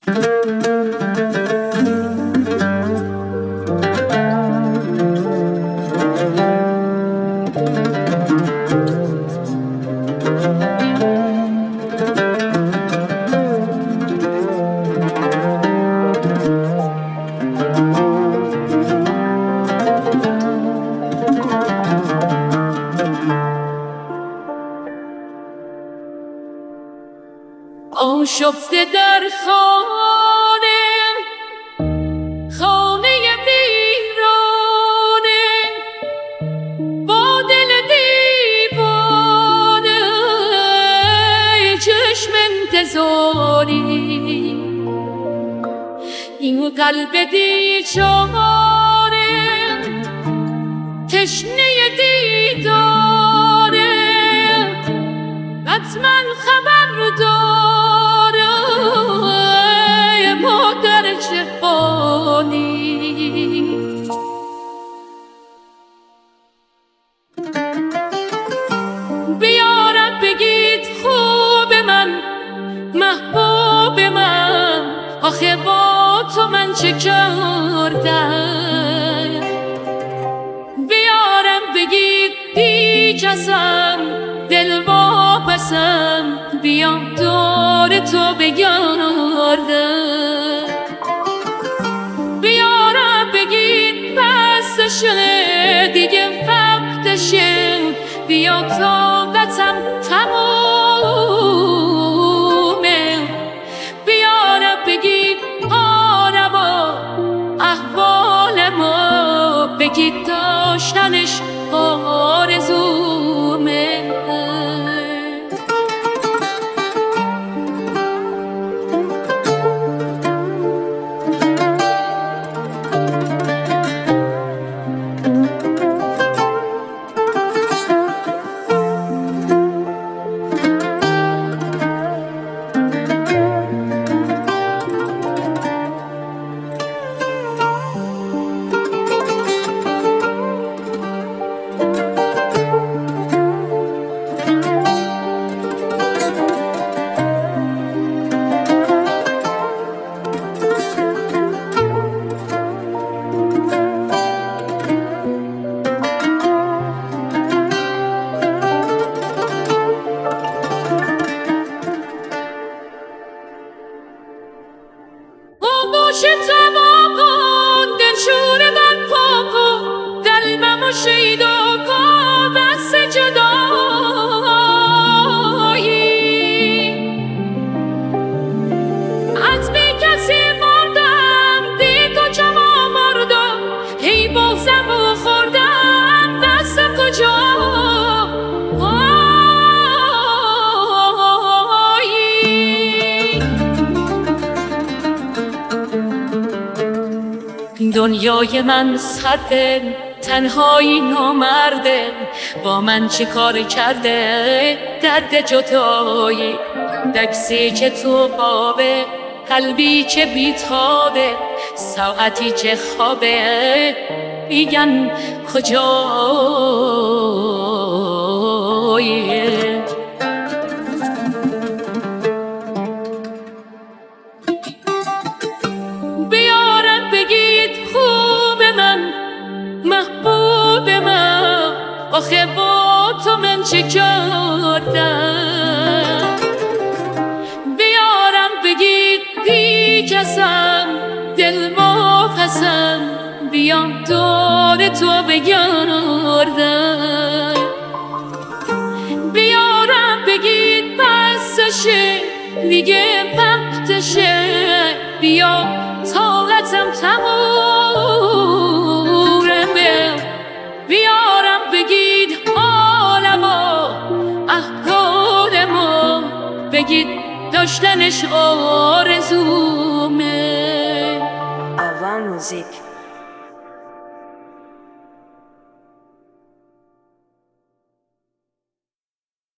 آشفته در خانه ویرانه، با دل دیوانه چشم انتظاری، این قلب بیچاره تشنه دیداره، حتما خبر داره مادر جهانی. بیارم بگید خوب من، محبوب من، آخه با تو من چه کردم. بیارم بگید بیجزم، دل واپسم، بیام دور تو بگردم. بیارم بگید بستشه دیگه وقتشه، بیا طاقتم تمومه. بیارم بگید آرما احوال ما، بگید داشتنش آرزومه. گوش تمام کن، دل شور من پا کن، قلبمو شیدا کن بس جدایی. از بی کسی مردم، بی تو چما مردم، هی بغزمو خوردم دستم کجا. دنیای من سرده، تنهایی نامرده، با من چه کار کرده درد جدایی. دکسی که تو خوابه، قلبی که بیتابه، ساعتی که خوابه، میگن کجایی. محبوب من، آخه با تو من چه کردم. بیارم بگید بیجزم، دل واپسم، بیام دور تو بگردم. بیارم بگید بسشه دیگه وقتشه، بیا طاقتم تمومه. بیارم بگید عالما احوال ما، بگید داشتنش آرزومه. آوا موزیک